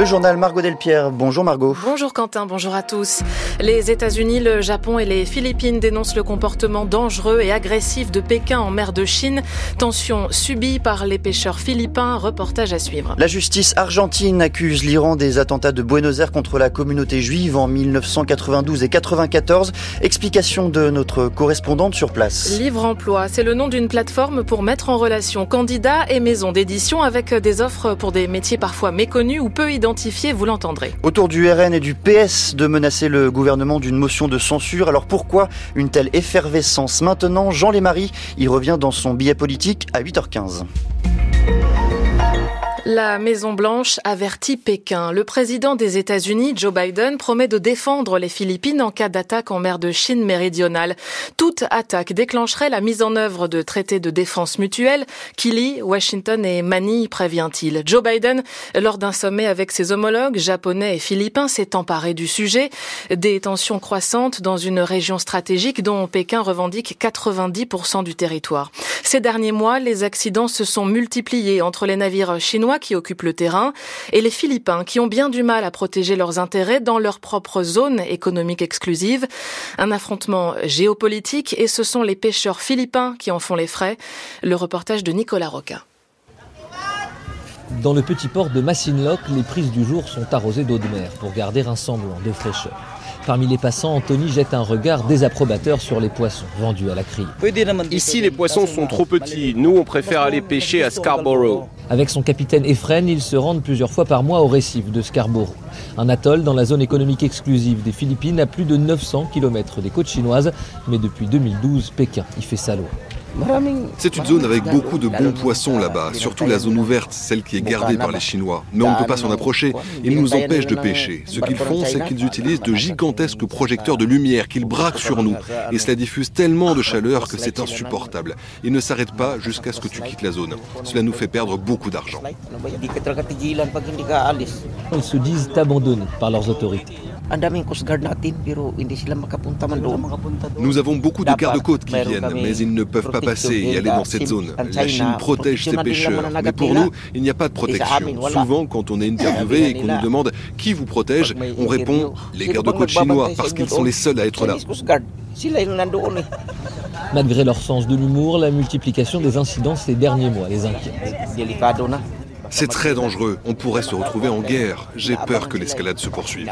Le journal Margot Delpierre. Bonjour Margot. Bonjour Quentin, bonjour à tous. Les États-Unis, le Japon et les Philippines dénoncent le comportement dangereux et agressif de Pékin en mer de Chine. Tension subie par les pêcheurs philippins. Reportage à suivre. La justice argentine accuse l'Iran des attentats de Buenos Aires contre la communauté juive en 1992 et 94. Explication de notre correspondante sur place. Livre Emploi, c'est le nom d'une plateforme pour mettre en relation candidats et maisons d'édition avec des offres pour des métiers parfois méconnus ou peu identifiés, vous l'entendrez. Autour du RN et du PS de menacer le gouvernement d'une motion de censure. Alors pourquoi une telle effervescence maintenant? Jean Lémarie y revient dans son billet politique à 8h15. La Maison-Blanche avertit Pékin. Le président des États-Unis, Joe Biden, promet de défendre les Philippines en cas d'attaque en mer de Chine méridionale. Toute attaque déclencherait la mise en œuvre de traités de défense mutuelle qui lient Washington et Manille, prévient-il. Joe Biden, lors d'un sommet avec ses homologues japonais et philippins, s'est emparé du sujet. Des tensions croissantes dans une région stratégique dont Pékin revendique 90% du territoire. Ces derniers mois, les accidents se sont multipliés entre les navires chinois qui occupent le terrain et les Philippins qui ont bien du mal à protéger leurs intérêts dans leur propre zone économique exclusive. Un affrontement géopolitique et ce sont les pêcheurs philippins qui en font les frais. Le reportage de Nicolas Roca. Dans le petit port de Masinloc, les prises du jour sont arrosées d'eau de mer pour garder un semblant de fraîcheur. Parmi les passants, Anthony jette un regard désapprobateur sur les poissons vendus à la criée. Ici, les poissons sont trop petits. Nous, on préfère aller pêcher à Scarborough. Avec son capitaine Efren, ils se rendent plusieurs fois par mois au récif de Scarborough. Un atoll dans la zone économique exclusive des Philippines à plus de 900 km des côtes chinoises. Mais depuis 2012, Pékin y fait sa loi. C'est une zone avec beaucoup de bons poissons là-bas, surtout la zone ouverte, celle qui est gardée par les Chinois. Mais on ne peut pas s'en approcher, ils nous empêchent de pêcher. Ce qu'ils font, c'est qu'ils utilisent de gigantesques projecteurs de lumière qu'ils braquent sur nous. Et cela diffuse tellement de chaleur que c'est insupportable. Ils ne s'arrêtent pas jusqu'à ce que tu quittes la zone. Cela nous fait perdre beaucoup d'argent. Ils se disent abandonnés par leurs autorités. Nous avons beaucoup de gardes-côtes qui viennent, mais ils ne peuvent pas passer et aller dans cette zone. La Chine protège ses pêcheurs, mais pour nous, il n'y a pas de protection. Souvent, quand on est interviewé et qu'on nous demande qui vous protège, on répond les gardes-côtes chinois, parce qu'ils sont les seuls à être là. Malgré leur sens de l'humour, la multiplication des incidents ces derniers mois les inquiète. C'est très dangereux, on pourrait se retrouver en guerre. J'ai peur que l'escalade se poursuive.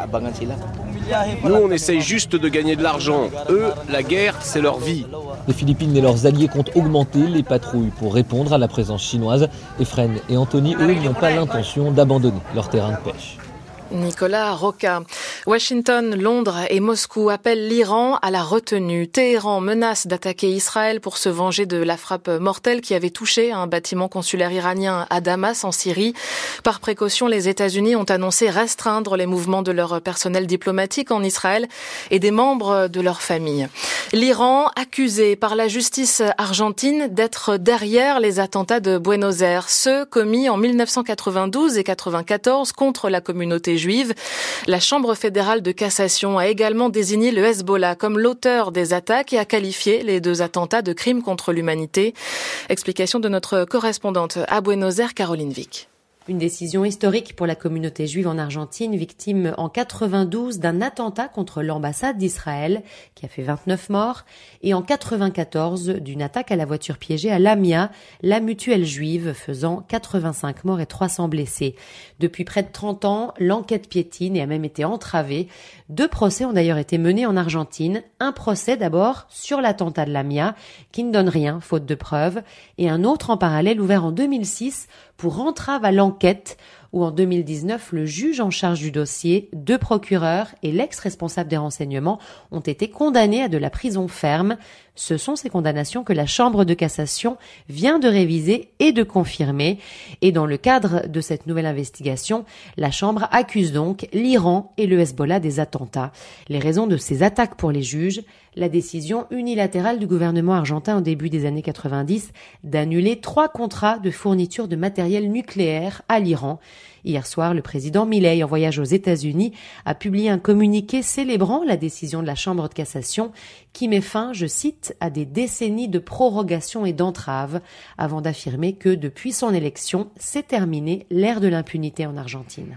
Nous, on essaye juste de gagner de l'argent. Eux, la guerre, c'est leur vie. Les Philippines et leurs alliés comptent augmenter les patrouilles pour répondre à la présence chinoise. Efren et Anthony, eux, n'ont pas l'intention d'abandonner leur terrain de pêche. Nicolas Roca. Washington, Londres et Moscou appellent l'Iran à la retenue. Téhéran menace d'attaquer Israël pour se venger de la frappe mortelle qui avait touché un bâtiment consulaire iranien à Damas en Syrie. Par précaution, les États-Unis ont annoncé restreindre les mouvements de leur personnel diplomatique en Israël et des membres de leur famille. L'Iran accusé par la justice argentine d'être derrière les attentats de Buenos Aires, ceux commis en 1992 et 94 contre la communauté juive. La Chambre fédérale de cassation a également désigné le Hezbollah comme l'auteur des attaques et a qualifié les deux attentats de crimes contre l'humanité. Explication de notre correspondante à Buenos Aires, Caroline Vic. Une décision historique pour la communauté juive en Argentine, victime en 92 d'un attentat contre l'ambassade d'Israël qui a fait 29 morts et en 94 d'une attaque à la voiture piégée à Lamia, la mutuelle juive, faisant 85 morts et 300 blessés. Depuis près de 30 ans, l'enquête piétine et a même été entravée. 2 procès ont d'ailleurs été menés en Argentine. Un procès d'abord sur l'attentat de Lamia qui ne donne rien, faute de preuves, et un autre en parallèle ouvert en 2006 pour entrave à l'enquête, où en 2019, le juge en charge du dossier, 2 procureurs et l'ex-responsable des renseignements ont été condamnés à de la prison ferme. Ce sont ces condamnations que la Chambre de cassation vient de réviser et de confirmer. Et dans le cadre de cette nouvelle investigation, la Chambre accuse donc l'Iran et le Hezbollah des attentats. Les raisons de ces attaques pour les juges, la décision unilatérale du gouvernement argentin au début des années 90 d'annuler 3 contrats de fourniture de matériel nucléaire à l'Iran. Hier soir, le président Milei, en voyage aux États-Unis, a publié un communiqué célébrant la décision de la Chambre de cassation qui met fin, je cite, à des décennies de prorogation et d'entraves, avant d'affirmer que depuis son élection, c'est terminé l'ère de l'impunité en Argentine.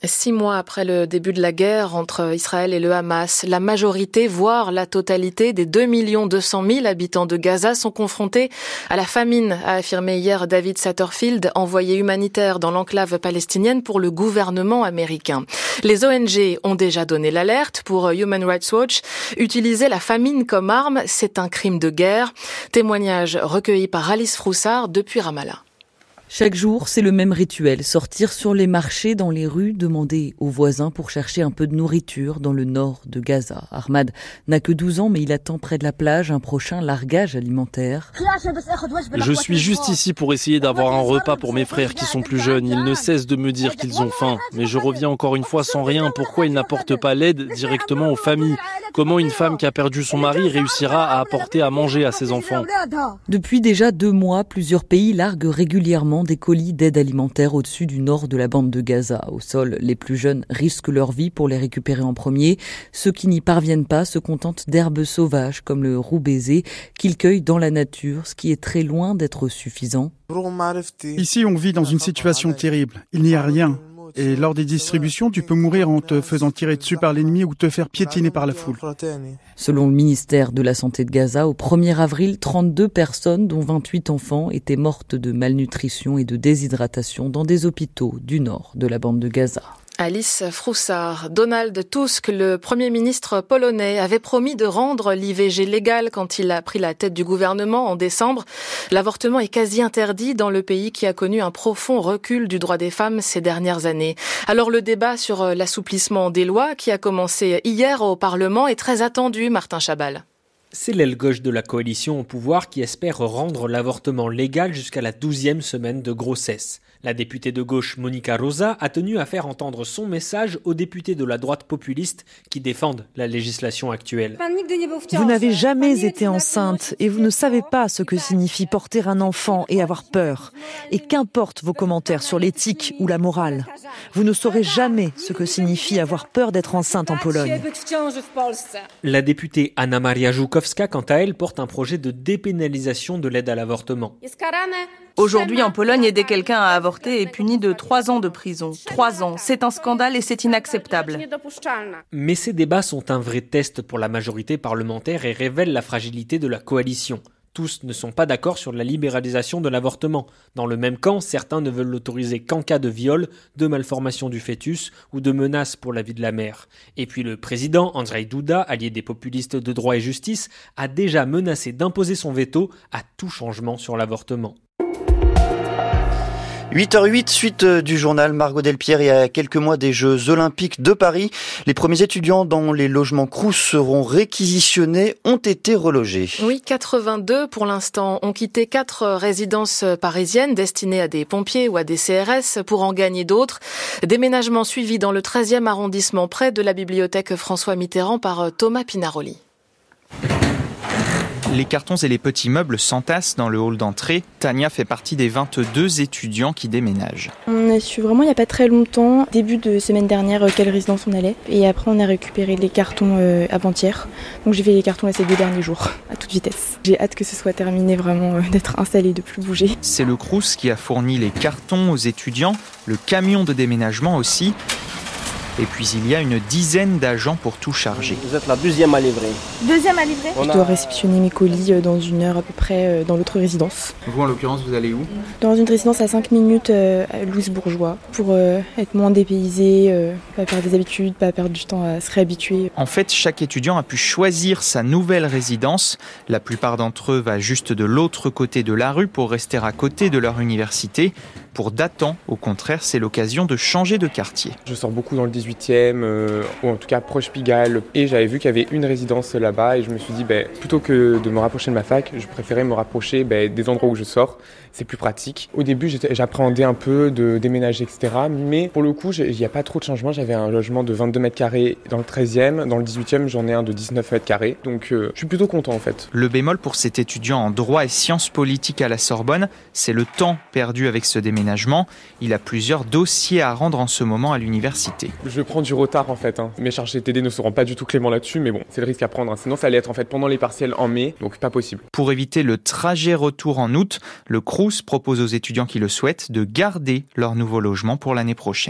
6 mois après le début de la guerre entre Israël et le Hamas, la majorité, voire la totalité des 2 200 000 habitants de Gaza sont confrontés à la famine, a affirmé hier David Satterfield, envoyé humanitaire dans l'enclave palestinienne pour le gouvernement américain. Les ONG ont déjà donné l'alerte. Pour Human Rights Watch, utiliser la famine comme arme, c'est un crime de guerre. Témoignage recueilli par Alice Froussard depuis Ramallah. Chaque jour, c'est le même rituel, sortir sur les marchés, dans les rues, demander aux voisins pour chercher un peu de nourriture dans le nord de Gaza. Ahmad n'a que 12 ans, mais il attend près de la plage un prochain largage alimentaire. Je suis juste ici pour essayer d'avoir un repas pour mes frères qui sont plus jeunes. Ils ne cessent de me dire qu'ils ont faim. Mais je reviens encore une fois sans rien. Pourquoi ils n'apportent pas l'aide directement aux familles ? Comment une femme qui a perdu son mari réussira à apporter à manger à ses enfants ? Depuis déjà 2 mois, plusieurs pays larguent régulièrement des colis d'aide alimentaire au-dessus du nord de la bande de Gaza. Au sol, les plus jeunes risquent leur vie pour les récupérer en premier. Ceux qui n'y parviennent pas se contentent d'herbes sauvages comme le roux baiser qu'ils cueillent dans la nature, ce qui est très loin d'être suffisant. Ici, on vit dans une situation terrible. Il n'y a rien. Et lors des distributions, tu peux mourir en te faisant tirer dessus par l'ennemi ou te faire piétiner par la foule. Selon le ministère de la Santé de Gaza, au 1er avril, 32 personnes, dont 28 enfants, étaient mortes de malnutrition et de déshydratation dans des hôpitaux du nord de la bande de Gaza. Alice Froussard. Donald Tusk, le Premier ministre polonais, avait promis de rendre l'IVG légal quand il a pris la tête du gouvernement en décembre. L'avortement est quasi interdit dans le pays qui a connu un profond recul du droit des femmes ces dernières années. Alors le débat sur l'assouplissement des lois qui a commencé hier au Parlement est très attendu, Martin Chabal. C'est l'aile gauche de la coalition au pouvoir qui espère rendre l'avortement légal jusqu'à la 12e semaine de grossesse. La députée de gauche Monica Rosa a tenu à faire entendre son message aux députés de la droite populiste qui défendent la législation actuelle. Vous n'avez jamais été enceinte et vous ne savez pas ce que signifie porter un enfant et avoir peur. Et qu'importe vos commentaires sur l'éthique ou la morale, vous ne saurez jamais ce que signifie avoir peur d'être enceinte en Pologne. La députée Anna Maria Żukowska, quant à elle, porte un projet de dépénalisation de l'aide à l'avortement. Aujourd'hui, en Pologne, aider quelqu'un à avorter est puni de 3 ans de prison. 3 ans, c'est un scandale et c'est inacceptable. Mais ces débats sont un vrai test pour la majorité parlementaire et révèlent la fragilité de la coalition. Tous ne sont pas d'accord sur la libéralisation de l'avortement. Dans le même camp, certains ne veulent l'autoriser qu'en cas de viol, de malformation du fœtus ou de menace pour la vie de la mère. Et puis le président, Andrzej Duda, allié des populistes de droit et justice, a déjà menacé d'imposer son veto à tout changement sur l'avortement. 8h08, suite du journal Margot Delpierre. Et à quelques mois des Jeux Olympiques de Paris, les premiers étudiants dans les logements Crous seront réquisitionnés, ont été relogés. Oui, 82 pour l'instant ont quitté 4 résidences parisiennes destinées à des pompiers ou à des CRS pour en gagner d'autres. Déménagement suivi dans le 13e arrondissement près de la bibliothèque François Mitterrand par Thomas Pinaroli. Les cartons et les petits meubles s'entassent dans le hall d'entrée. Tania fait partie des 22 étudiants qui déménagent. On a su vraiment il n'y a pas très longtemps, début de semaine dernière, quelle résidence on allait. Et après on a récupéré les cartons avant-hier. Donc j'ai fait les cartons ces 2 derniers jours, à toute vitesse. J'ai hâte que ce soit terminé vraiment, d'être installé, de plus bouger. C'est le Crous qui a fourni les cartons aux étudiants, le camion de déménagement aussi. Et puis il y a une dizaine d'agents pour tout charger. Vous êtes la 2e à livrer. 2e à livrer ? Je dois réceptionner mes colis dans 1 heure à peu près dans l'autre résidence. Vous en l'occurrence, vous allez où ? Dans une résidence à 5 minutes à Louis-Bourgeois pour être moins dépaysé, pas perdre des habitudes, pas perdre du temps à se réhabituer. En fait, chaque étudiant a pu choisir sa nouvelle résidence. La plupart d'entre eux va juste de l'autre côté de la rue pour rester à côté de leur université. Pour Dathan, au contraire, c'est l'occasion de changer de quartier. Je sors beaucoup dans le 18e, ou en tout cas proche Pigalle, et j'avais vu qu'il y avait une résidence là-bas, et je me suis dit, plutôt que de me rapprocher de ma fac, je préférais me rapprocher des endroits où je sors. C'est plus pratique. Au début, j'appréhendais un peu de déménager, etc. Mais pour le coup, il n'y a pas trop de changements. J'avais un logement de 22 mètres carrés dans le 13e. Dans le 18e, j'en ai un de 19 mètres carrés. Donc, je suis plutôt content, en fait. Le bémol pour cet étudiant en droit et sciences politiques à la Sorbonne, c'est le temps perdu avec ce déménagement. Il a plusieurs dossiers à rendre en ce moment à l'université. Je prends du retard, en fait. Mes chargés TD ne seront pas du tout cléments là-dessus. Mais bon, c'est le risque à prendre. Sinon, ça allait être en fait pendant les partiels en mai. Donc, pas possible. Pour éviter le trajet retour en août, le Crous propose aux étudiants qui le souhaitent de garder leur nouveau logement pour l'année prochaine.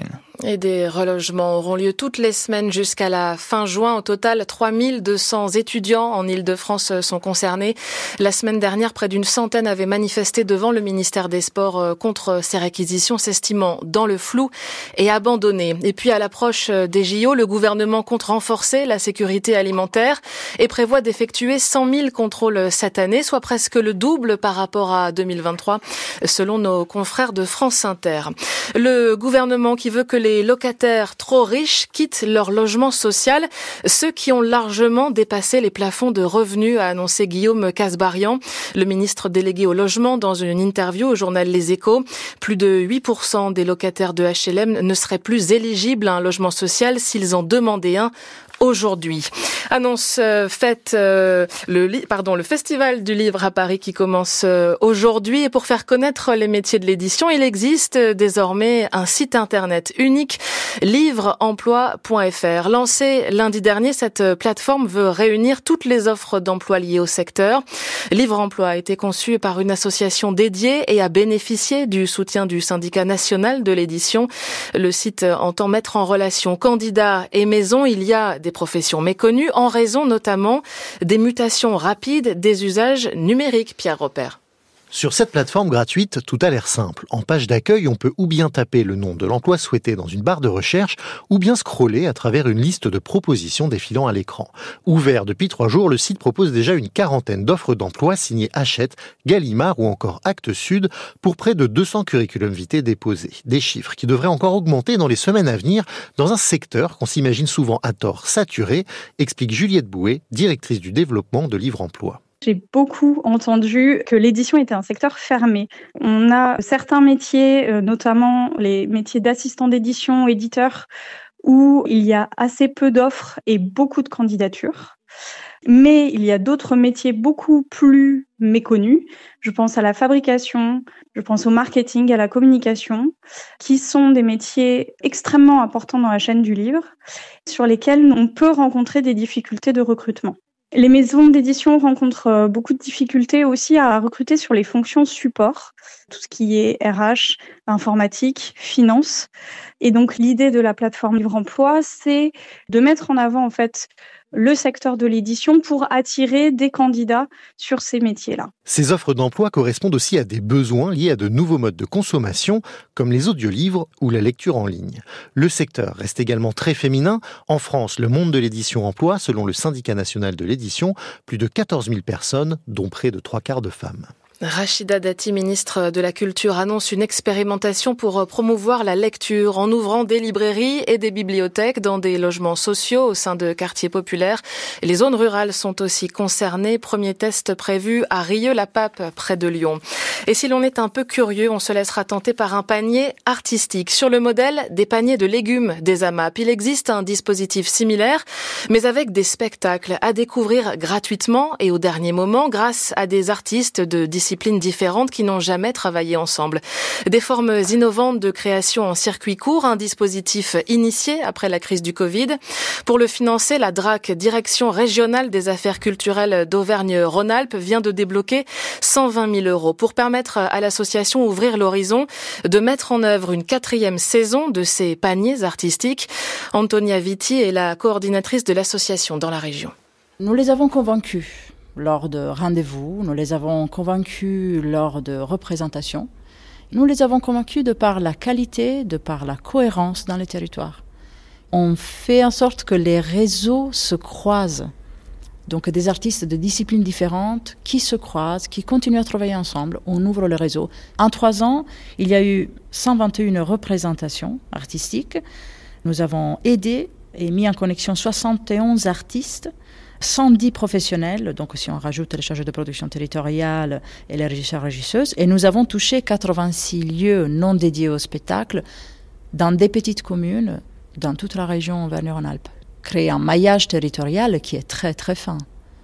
Et des relogements auront lieu toutes les semaines jusqu'à la fin juin. Au total, 3200 étudiants en Île-de-France sont concernés. La semaine dernière, près d'une centaine avaient manifesté devant le ministère des Sports contre ces réquisitions, s'estimant dans le flou et abandonnées. Et puis, à l'approche des JO, le gouvernement compte renforcer la sécurité alimentaire et prévoit d'effectuer 100 000 contrôles cette année, soit presque le double par rapport à 2023, selon nos confrères de France Inter. Le gouvernement qui veut que les locataires trop riches quittent leur logement social, ceux qui ont largement dépassé les plafonds de revenus, a annoncé Guillaume Kasbarian, le ministre délégué au logement, dans une interview au journal Les Échos. Plus de 8% des locataires de HLM ne seraient plus éligibles à un logement social s'ils en demandaient un aujourd'hui. Annonce faite le Festival du Livre à Paris qui commence aujourd'hui. Et pour faire connaître les métiers de l'édition, il existe désormais un site internet unique, livreemploi.fr. Lancée lundi dernier, cette plateforme veut réunir toutes les offres d'emploi liées au secteur. Livre Emploi a été conçu par une association dédiée et a bénéficié du soutien du syndicat national de l'édition. Le site entend mettre en relation candidats et maisons. Il y a des professions méconnues en raison notamment des mutations rapides des usages numériques. Pierre Robert. Sur cette plateforme gratuite, tout a l'air simple. En page d'accueil, on peut ou bien taper le nom de l'emploi souhaité dans une barre de recherche, ou bien scroller à travers une liste de propositions défilant à l'écran. Ouvert depuis 3 jours, le site propose déjà une quarantaine d'offres d'emploi signées Hachette, Gallimard ou encore Actes Sud pour près de 200 curriculum vitae déposés. Des chiffres qui devraient encore augmenter dans les semaines à venir dans un secteur qu'on s'imagine souvent à tort saturé, explique Juliette Bouet, directrice du développement de Livre Emploi. J'ai beaucoup entendu que l'édition était un secteur fermé. On a certains métiers, notamment les métiers d'assistant d'édition, éditeur, où il y a assez peu d'offres et beaucoup de candidatures. Mais il y a d'autres métiers beaucoup plus méconnus. Je pense à la fabrication, je pense au marketing, à la communication, qui sont des métiers extrêmement importants dans la chaîne du livre, sur lesquels on peut rencontrer des difficultés de recrutement. Les maisons d'édition rencontrent beaucoup de difficultés aussi à recruter sur les fonctions support, tout ce qui est RH, informatique, finance. Et donc l'idée de la plateforme Livre Emploi, c'est de mettre en avant en fait le secteur de l'édition pour attirer des candidats sur ces métiers-là. Ces offres d'emploi correspondent aussi à des besoins liés à de nouveaux modes de consommation, comme les audiolivres ou la lecture en ligne. Le secteur reste également très féminin. En France, le monde de l'édition emploie, selon le syndicat national de l'édition, plus de 14 000 personnes, dont près de 3/4 de femmes. Rachida Dati, ministre de la Culture, annonce une expérimentation pour promouvoir la lecture en ouvrant des librairies et des bibliothèques dans des logements sociaux au sein de quartiers populaires. Les zones rurales sont aussi concernées. Premier test prévu à Rieux-la-Pape, près de Lyon. Et si l'on est un peu curieux, on se laissera tenter par un panier artistique. Sur le modèle des paniers de légumes des AMAP, il existe un dispositif similaire, mais avec des spectacles à découvrir gratuitement et au dernier moment grâce à des artistes de disciplines différentes qui n'ont jamais travaillé ensemble. Des formes innovantes de création en circuit court, un dispositif initié après la crise du Covid. Pour le financer, la DRAC, Direction régionale des affaires culturelles d'Auvergne-Rhône-Alpes, vient de débloquer 120 000 € pour permettre à l'association Ouvrir l'Horizon de mettre en œuvre une 4e saison de ces paniers artistiques. Antonia Vitti est la coordinatrice de l'association dans la région. Nous les avons convaincus lors de rendez-vous, nous les avons convaincus lors de représentations. Nous les avons convaincus de par la qualité, de par la cohérence dans les territoires. On fait en sorte que les réseaux se croisent. Donc des artistes de disciplines différentes qui se croisent, qui continuent à travailler ensemble. On ouvre le réseau. En 3 ans, il y a eu 121 représentations artistiques. Nous avons aidé et mis en connexion 71 artistes, 110 professionnels, donc si on rajoute les chargés de production territoriale et les régisseurs-régisseuses, et nous avons touché 86 lieux non dédiés au spectacle dans des petites communes dans toute la région Auvergne-Rhône-Alpes. Créer un maillage territorial qui est très très fin.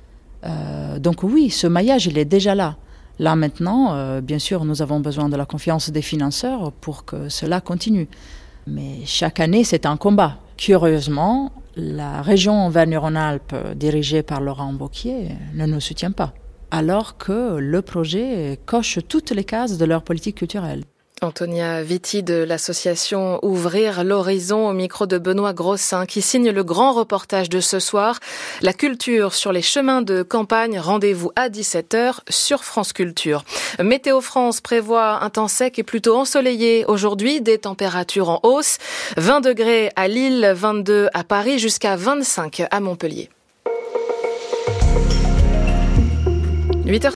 Donc oui, ce maillage, il est déjà là. Là maintenant, bien sûr, nous avons besoin de la confiance des financeurs pour que cela continue. Mais chaque année, c'est un combat. Curieusement, la région Auvergne-Rhône-Alpes, dirigée par Laurent Wauquiez, ne nous soutient pas, alors que le projet coche toutes les cases de leur politique culturelle. Antonia Vitti de l'association Ouvrir l'Horizon au micro de Benoît Grossin qui signe le grand reportage de ce soir. La culture sur les chemins de campagne. Rendez-vous à 17h sur France Culture. Météo France prévoit un temps sec et plutôt ensoleillé aujourd'hui. Des températures en hausse. 20 degrés à Lille, 22 à Paris, jusqu'à 25 à Montpellier. 8h